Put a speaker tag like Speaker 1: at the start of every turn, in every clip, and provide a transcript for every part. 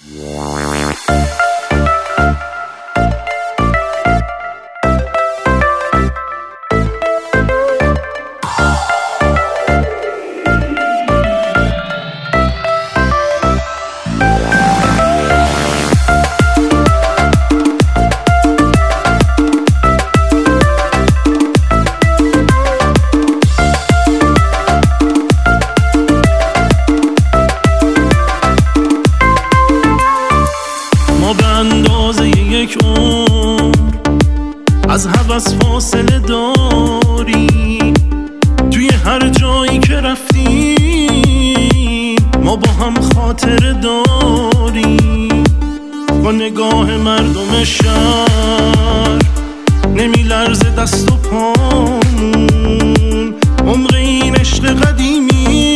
Speaker 1: از هوس فاصله داری، توی هر جایی که رفتی ما با هم خاطره داری. با نگاه مردم شهر نمیلرزه دست و پامون، عمق این عشق قدیمی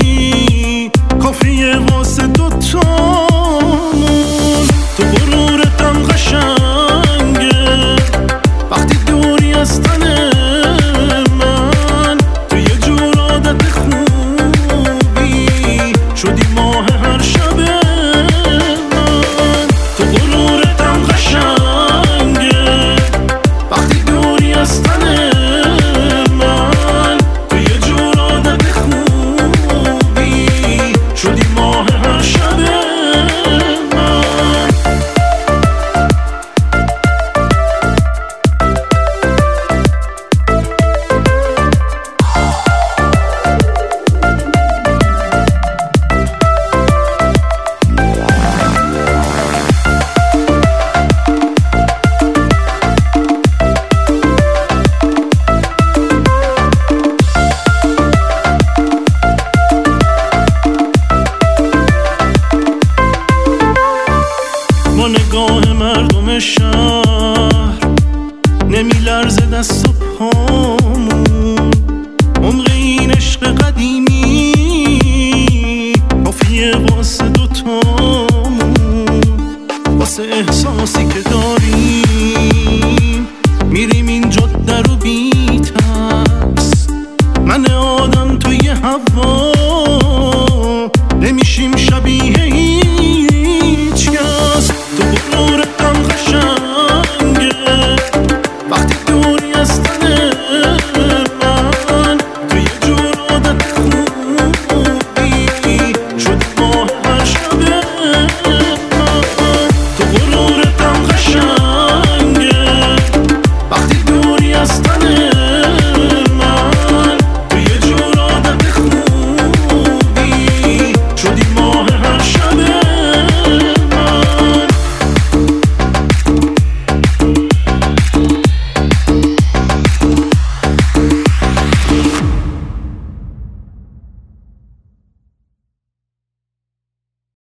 Speaker 1: کافیه واسه دوتامون. تو غرورتم قشنگه وقتی دوری از تن من، تو یه جور عادت خوبی شدی ماه هر شب من. تو غرورتم قشنگه وقتی دوری از تن من، تو یه جور عادت خوبی شدی ماه هر شب من. با نگاه مردم شهر نمیلرزه دست و پامون، عمق این عشق قدیمی کافیه واسه دوتامون. واسه احساسی که داریم میریم این جاده رو بی ترس، من آدم توی هوا نمیشیم شبیه